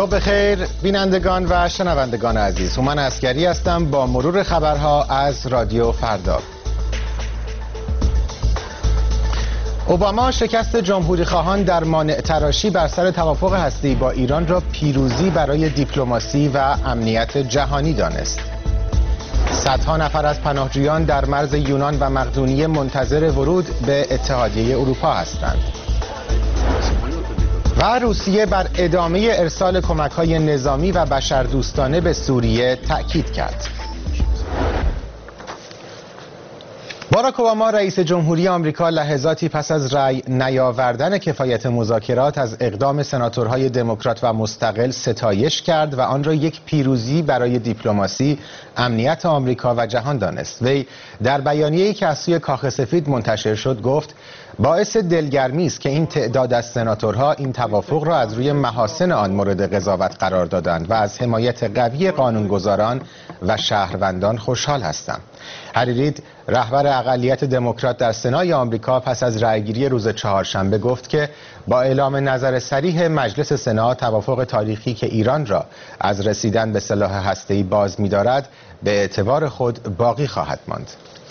صبح بخیر بینندگان و شنوندگان عزیز. هومن عسگری هستم با مرور خبرها از رادیو فردا. اوباما شکست جمهوری خواهان در مانع تراشی بر سر توافق هسته‌ای با ایران را پیروزی برای دیپلماسی و امنیت جهانی دانست. صدها نفر از پناهجویان در مرز یونان و مقدونیه منتظر ورود به اتحادیه اروپا هستند. و روسیه بر ادامه ارسال کمک‌های نظامی و بشردوستانه به سوریه تأکید کرد. باراک اوباما رئیس جمهوری آمریکا لحظاتی پس از رأی نیاوردن کفایت مذاکرات از اقدام سناتورهای دموکرات و مستقل ستایش کرد و آن را یک پیروزی برای دیپلماسی، امنیت آمریکا و جهان دانست. وی در بیانیه‌ای که از سوی کاخ سفید منتشر شد گفت: باعث دلگرمی است که این تعداد از سناتورها این توافق را از روی محاسن آن مورد قضاوت قرار دادند و از حمایت قوی قانونگذاران و شهروندان خوشحال هستم. هری رید، رهبر اقلیت دموکرات در سنای آمریکا، پس از رأیگیری روز چهارشنبه گفت که با اعلام نظر صریح مجلس سنا توافق تاریخی که ایران را از رسیدن به سلاح هسته‌ای باز می‌دارد به اعتبار خود باقی خواهد ماند.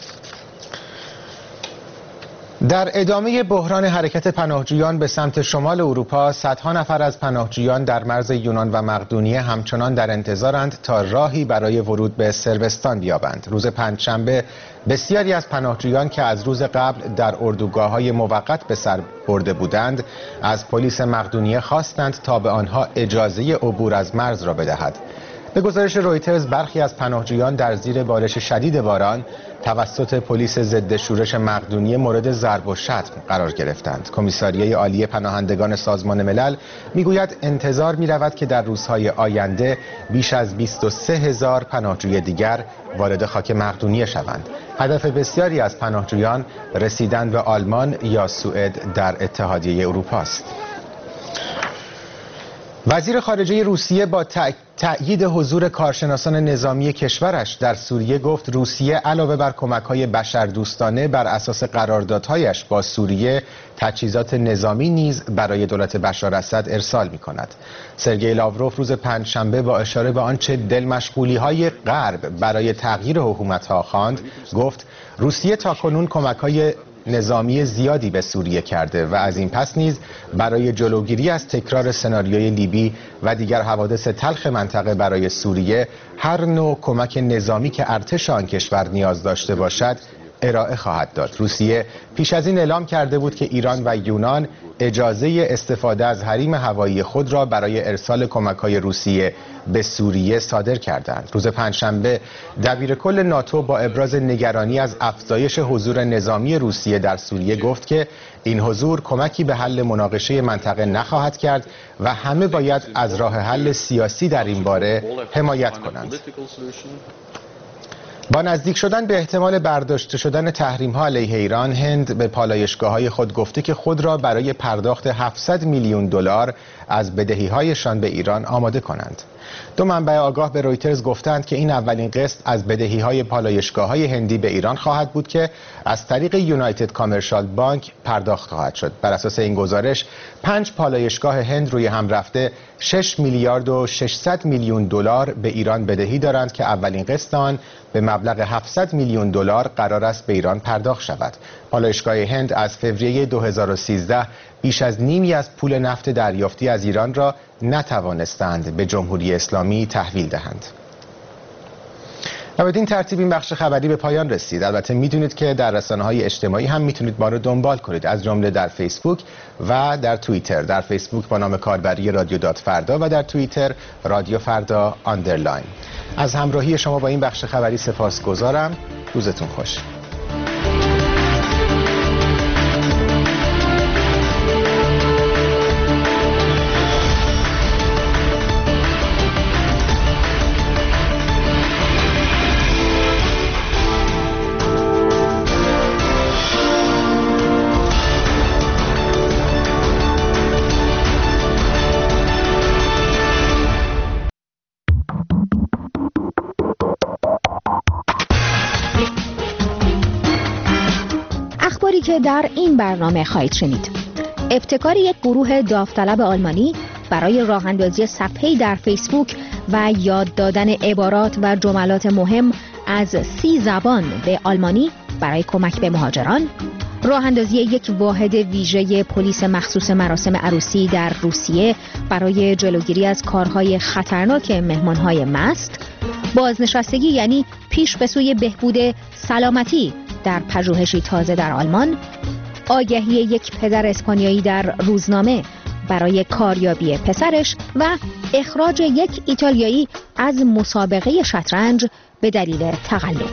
در ادامه بحران حرکت پناهجویان به سمت شمال اروپا، صدها نفر از پناهجویان در مرز یونان و مقدونیه همچنان در انتظارند تا راهی برای ورود به صربستان بیابند. روز پنجشنبه بسیاری از پناهجویان که از روز قبل در اردوگاه‌های موقت به سر برده بودند، از پلیس مقدونیه خواستند تا به آنها اجازه عبور از مرز را بدهد. به گزارش رویترز، برخی از پناهجویان در زیر بارش شدید باران توسط پلیس ضد شورش مقدونیه مورد ضرب و شتم قرار گرفتند. کمیساریه عالی پناهندگان سازمان ملل میگوید انتظار می‌رود که در روزهای آینده بیش از 23,000 پناهجوی دیگر وارد خاک مقدونیه شوند. هدف بسیاری از پناهجویان رسیدن به آلمان یا سوئد در اتحادیه اروپا است. وزیر خارجه روسیه با تأیید حضور کارشناسان نظامی کشورش در سوریه گفت روسیه علاوه بر کمک‌های بشردوستانه بر اساس قراردادهایش با سوریه، تجهیزات نظامی نیز برای دولت بشار اسد ارسال می‌کند. سرگئی لاوروف روز پنجشنبه با اشاره به آنچه دلمشغولی‌های غرب برای تغییر حکومت‌ها خواند، گفت روسیه تاکنون کمک‌های نظامی زیادی به سوریه کرده و از این پس نیز برای جلوگیری از تکرار سناریوی لیبی و دیگر حوادث تلخ منطقه برای سوریه هر نوع کمک نظامی که ارتش آن کشور نیاز داشته باشد ارائه خواهد داد. روسیه پیش از این اعلام کرده بود که ایران و یونان اجازه استفاده از حریم هوایی خود را برای ارسال کمک‌های روسیه به سوریه صادر کردند. روز پنجشنبه دبیرکل ناتو با ابراز نگرانی از افزایش حضور نظامی روسیه در سوریه گفت که این حضور کمکی به حل مناقشه منطقه نخواهد کرد و همه باید از راه حل سیاسی در این باره حمایت کنند. با نزدیک شدن به احتمال برداشته شدن تحریم‌ها علیه ایران، هند به پالایشگاه‌های خود گفته که خود را برای پرداخت 700 میلیون دلار از بدهی‌هایشان به ایران آماده کنند. دو منبع آگاه به رویترز گفتند که این اولین قسط از بدهی‌های پالایشگاه‌های هندی به ایران خواهد بود که از طریق یونایتد کامرشال بانک پرداخت خواهد شد. بر اساس این گزارش 5 پالایشگاه هند روی هم رفته 6 میلیارد و 600 میلیون دلار به ایران بدهی دارند که اولین قسط آن به مبلغ 700 میلیون دلار قرار است به ایران پرداخت شود. پالایشگاه هند از فوریه 2013 بیش از نیمی از پول نفت دریافتی از ایران را نتوانستند به جمهوری اسلامی تحویل دهند. و بدین ترتیب این بخش خبری به پایان رسید. البته میدونید که در رسانه‌های اجتماعی هم میتونید ما رو دنبال کنید، از جمله در فیسبوک و در توییتر. در فیسبوک با نام کاربری رادیو فردا و در توییتر رادیو فردا آندرلاین. از همراهی شما با این بخش خبری سپاسگزارم. روزتون خوش. که در این برنامه خواهید شنید. ابتکار یک گروه داوطلب آلمانی برای راه اندازی صفحه‌ای در فیسبوک و یاد دادن عبارات و جملات مهم از 30 زبان به آلمانی برای کمک به مهاجران، راه اندازی یک واحد ویژه پلیس مخصوص مراسم عروسی در روسیه برای جلوگیری از کارهای خطرناک مهمانهای مست، بازنشستگی یعنی پیش به سوی بهبود سلامتی در پژوهشی تازه در آلمان، آگهی یک پدر اسپانیایی در روزنامه برای کاریابی پسرش و اخراج یک ایتالیایی از مسابقه شطرنج به دلیل تقلب.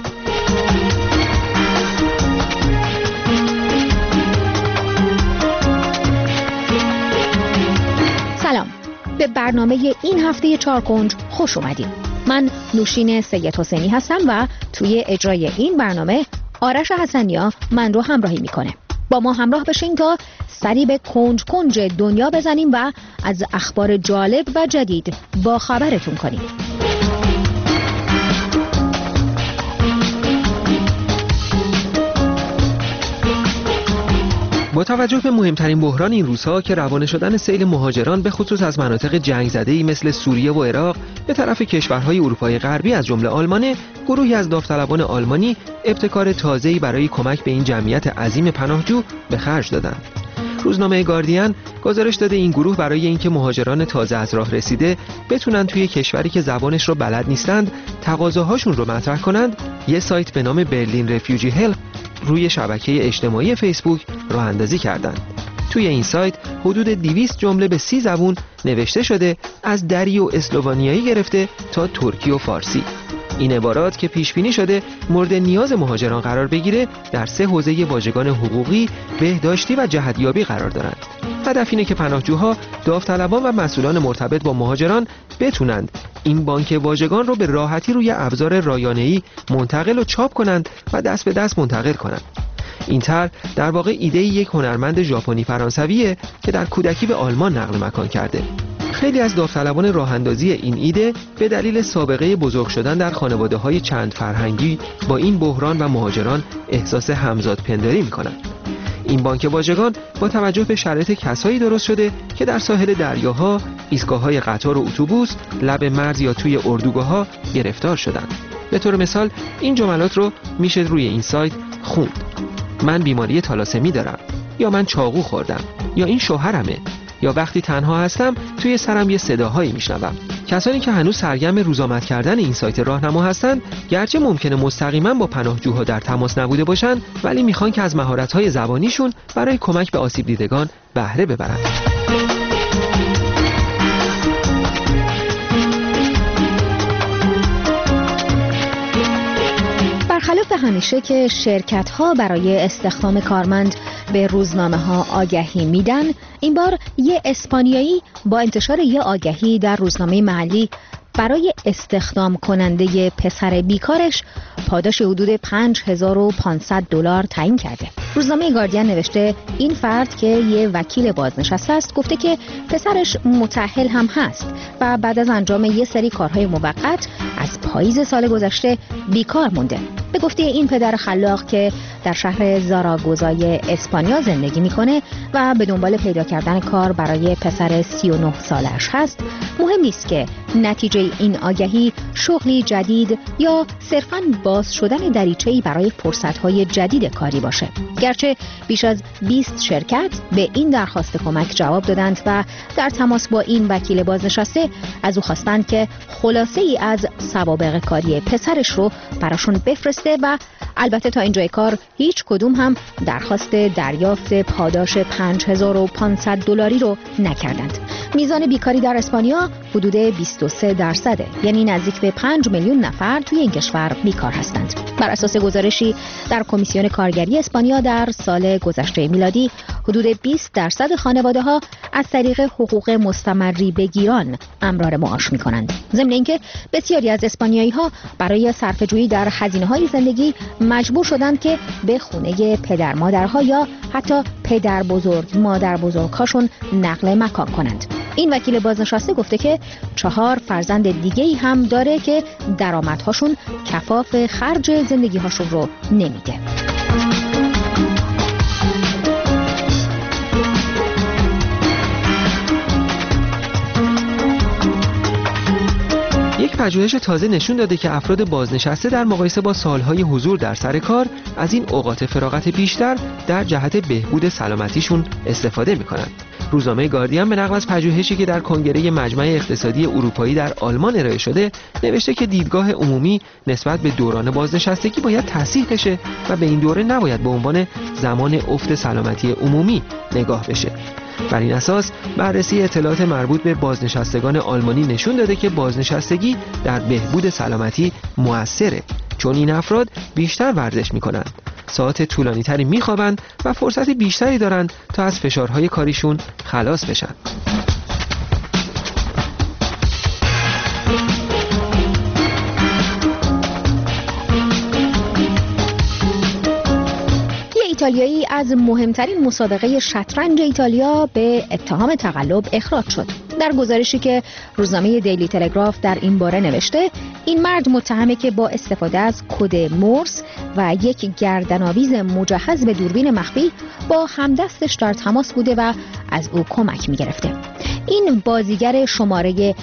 سلام، به برنامه این هفته چارکنج خوش اومدید. من نوشین سید حسینی هستم و توی اجرای این برنامه آرش حسنیا من رو همراهی میکنه. با ما همراه بشین تا سری به کنج کنج دنیا بزنیم و از اخبار جالب و جدید با خبرتون کنیم. با توجه به مهمترین بحران این روزها که روانه شدن سیل مهاجران به خصوص از مناطق جنگ زده‌ای مثل سوریه و عراق به طرف کشورهای اروپای غربی از جمله آلمان، گروهی از داوطلبان آلمانی ابتکار تازه‌ای برای کمک به این جمعیت عظیم پناهجو به خرج دادند. روزنامه گاردین گزارش داده این گروه برای اینکه مهاجران تازه از راه رسیده بتونن توی کشوری که زبانش رو بلد نیستند تقاضاهاشون رو مطرح کنند، یه سایت به نام برلین رفیوجی هلپ روی شبکه اجتماعی فیسبوک راه اندازی کردند. توی این سایت حدود 200 جمله به 30 زبون نوشته شده، از دری و اسلوونیایی گرفته تا ترکی و فارسی. این عبارات که پیش بینی شده مورد نیاز مهاجران قرار بگیره در 3 حوزه واژگان حقوقی، بهداشتی و جهتیابی قرار دارند. هدف اینه که پناهجوها، داوطلبان و مسئولان مرتبط با مهاجران بتونند این بانک واژگان رو به راحتی روی ابزار رایانه‌ای منتقل و چاپ کنند و دست به دست منتقل کنند. این طرح در واقع ایده یک هنرمند ژاپنی فرانسویه که در کودکی به آلمان نقل مکان کرده. خیلی از داوطلبان راه اندازی این ایده به دلیل سابقه بزرگ شدن در خانواده‌های چند فرهنگی با این بحران و مهاجران احساس همزاد پنداری می‌کنند. این بانک واژگان با توجه به شرایط کسایی درست شده که در ساحل دریاها، ایستگاه‌های قطار و اتوبوس، لب مرز یا توی اردوگاه‌ها گرفتار شدند. به طور مثال این جملات رو میشه روی این سایت خوند: من بیماری تالاسمی دارم، یا من چاقو خوردم، یا این شوهرمه، یا وقتی تنها هستم توی سرم یه صداهایی میشنوم. کسانی که هنوز سرگرم روزآمد کردن این سایت راهنما هستند، گرچه ممکنه مستقیما با پناهجوها در تماس نبوده باشن، ولی میخوان که از مهارت‌های زبانیشون برای کمک به آسیب دیدگان بهره ببرن. برخلاف همیشه که شرکت‌ها برای استخدام کارمند به روزنامه‌ها آگهی میدن، این بار یه اسپانیایی با انتشار یه آگهی در روزنامه محلی برای استخدام کننده پسر بیکارش پاداش حدود $5500 تعیین کرده. روزنامه گاردین نوشته این فرد که یه وکیل بازنشسته است گفته که پسرش متأهل هم هست و بعد از انجام یه سری کارهای موقت از پاییز سال گذشته بیکار مونده. به گفته این پدر خلاق که در شهر زاراگوزای اسپانیا زندگی میکنه و به دنبال پیدا کردن کار برای پسر 39 سالش هست، مهم نیست که نتیجه این آگهی شغلی جدید یا صرفاً باز شدن دریچه‌ای برای فرصت‌های جدید کاری باشه. گرچه بیش از 20 شرکت به این درخواست کمک جواب دادند و در تماس با این وکیل بازنشسته از او خواستند که خلاصه ای از سوابق کاری پسرش رو براشون بفرسته و البته تا اینجای کار هیچ کدوم هم درخواست دریافت پاداش $5500 رو نکردند. میزان بیکاری در اسپانیا حدود 23%، یعنی نزدیک به 5 میلیون نفر توی این کشور بیکار هستند. بر اساس گزارشی در کمیسیون کارگری اسپانیا در سال گذشته میلادی، حدود 20% خانواده‌ها از طریق حقوق مستمری بگیران امرار معاش می‌کنند. ضمن اینکه بسیاری از اسپانیایی‌ها برای صرفه‌جویی در هزینه‌های زندگی مجبور شدند که به خونه پدر مادرها یا حتی پدر بزرگ مادر بزرگ‌هاشون نقل مکان کنند. این وکیل بازنشسته گفته که 4 فرزند دیگه‌ای هم داره که درآمدهاشون کفاف خرج زندگی‌هاشون رو نمیده. پژوهش تازه نشون داده که افراد بازنشسته در مقایسه با سالهای حضور در سر کار از این اوقات فراغت بیشتر در جهت بهبود سلامتیشون استفاده می‌کنند. روزنامه گاردین به نقل از پژوهشی که در کنگره مجمع اقتصادی اروپایی در آلمان ارائه شده نوشته که دیدگاه عمومی نسبت به دوران بازنشستگی باید تصحیح بشه و به این دوره نباید به عنوان زمان افت سلامتی عمومی نگاه بشه. بر این اساس بررسی اطلاعات مربوط به بازنشستگان آلمانی نشون داده که بازنشستگی در بهبود سلامتی مؤثره، چون این افراد بیشتر ورزش می‌کنند، ساعات طولانی‌تری می‌خوابند و فرصت بیشتری دارند تا از فشارهای کاریشون خلاص بشن. ایتالیایی از مهمترین مسابقه شطرنج ایتالیا به اتهام تقلب اخراج شد. در گزارشی که روزنامه دیلی تلگراف در این باره نوشته، این مرد متهمه که با استفاده از کد مورس و یک گردن‌آویز مجهز به دوربین مخفی با همدستش در تماس بوده و از او کمک می‌گرفته. این بازیگر شماره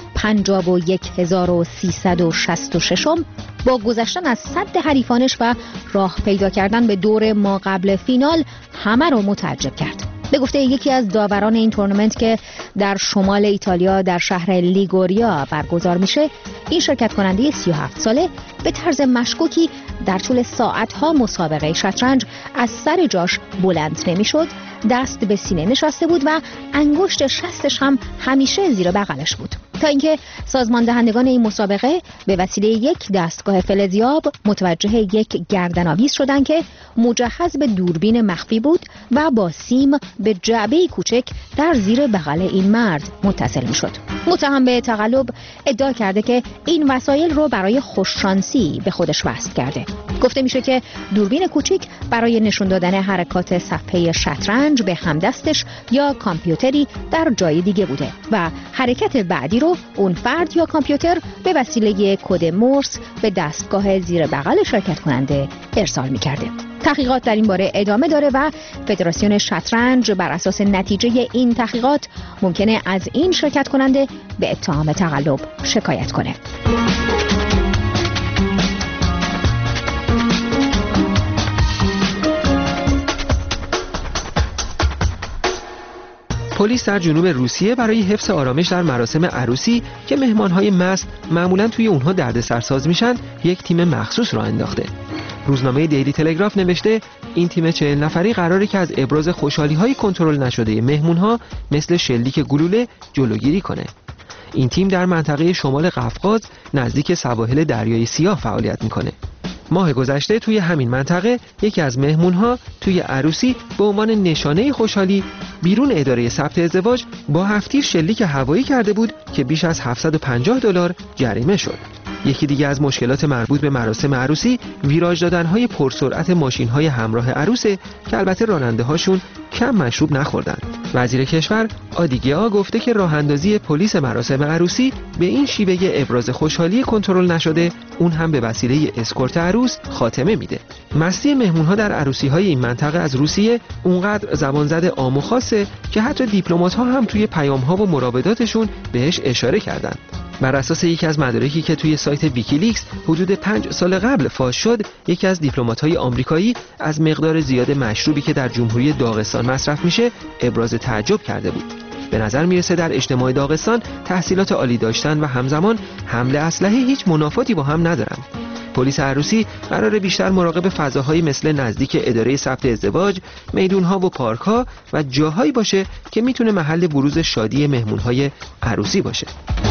51366 با گذشتن از سد حریفانش و راه پیدا کردن به دور ما قبل فینال همه رو متعجب کرد. به گفته یکی از داوران این تورنمنت که در شمال ایتالیا در شهر لیگوریا برگزار میشه، این شرکت کننده 37 ساله به طرز مشکوکی در طول ساعتها مسابقه شطرنج از سر جاش بلند نمیشد، دست به سینه نشسته بود و انگشت شستش هم همیشه زیر بغلش بود، تا اینکه سازمان دهندگان این مسابقه به وسیله یک دستگاه فلزیاب متوجه یک گردن‌آویز شدند که مجهز به دوربین مخفی بود و با سیم به جعبه کوچک در زیر بغل این مرد متصل می‌شد. متهم به تقلب ادعا کرده که این وسایل رو برای خوششانسی به خودش وصل کرده. گفته میشه که دوربین کوچک برای نشون دادن حرکات صفحه شطرنج به همدستش یا کامپیوتری در جای دیگه بوده و حرکت بعدی رو اون فرد یا کامپیوتر به وسیله کد مورس به دستگاه زیر بغل شرکت کننده ارسال می‌کرده. تحقیقات در این باره ادامه داره و فدراسیون شطرنج بر اساس نتیجه این تحقیقات ممکنه از این شرکت کننده به اتهام تقلب شکایت کنه. پلیس در جنوب روسیه برای حفظ آرامش در مراسم عروسی که مهمانهای مست معمولاً توی اونها دردسرساز میشن، یک تیم مخصوص راه انداخته. روزنامه دیلی تلگراف نوشته این تیم 40 نفری قراره که از ابراز خوشحالی‌های کنترل نشده مهمونها مثل شلیک گلوله جلوگیری کنه. این تیم در منطقه شمال قفقاز نزدیک سواحل دریای سیاه فعالیت میکنه. ماه گذشته توی همین منطقه یکی از مهمونها توی عروسی به عنوان نشانه خوشحالی بیرون اداره ثبت ازدواج با هفتیر شلیک هوایی کرده بود که بیش از $750 جریمه شد. یکی دیگه از مشکلات مربوط به مراسم عروسی ویراژ دادن‌های پرسرعت ماشین‌های همراه عروسه که البته راننده‌هاشون کم مشروب نخوردن. وزیر کشور آدیگیا گفته که راه اندازی پلیس مراسم عروسی به این شیوه ابراز خوشحالی کنترل نشده اون هم به وسیله اسکورت عروس خاتمه میده. مستی مهمون‌ها در عروسی‌های این منطقه از روسیه اونقدر زبان زده عام و خاصه که حتی دیپلمات‌ها هم توی پیام‌ها و مراوداتشون بهش اشاره کردن. بر اساس یکی از مدارکی که توی سایت ویکیلیکس حدود 5 سال قبل فاش شد، یکی از دیپلمات‌های آمریکایی از مقدار زیاد مشروبی که در جمهوری داغستان مصرف میشه ابراز تعجب کرده بود. به نظر میرسه در اجتماع داغستان تحصیلات عالی داشتن و همزمان حمل اسلحه هیچ منافاتی با هم ندارن. پلیس عروسی قراره بیشتر مراقب فضاهایی مثل نزدیک اداره ثبت ازدواج، میدون‌ها و پارک‌ها و جاهایی باشه که میتونه محل بروز شادی مهمون‌های عروسی باشه.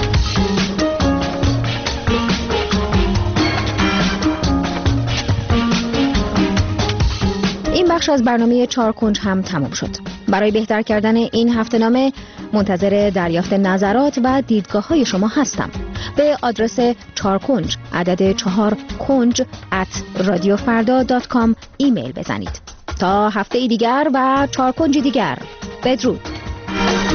این بخش از برنامه 4 کنج هم تمام شد. برای بهتر کردن این هفته‌نامه منتظر دریافت نظرات و دیدگاه‌های شما هستم. به آدرس 4 کنج عدد 4 کنج @radiofarda.com ایمیل بزنید. تا هفته دیگر و 4 کنج دیگر، بدرود.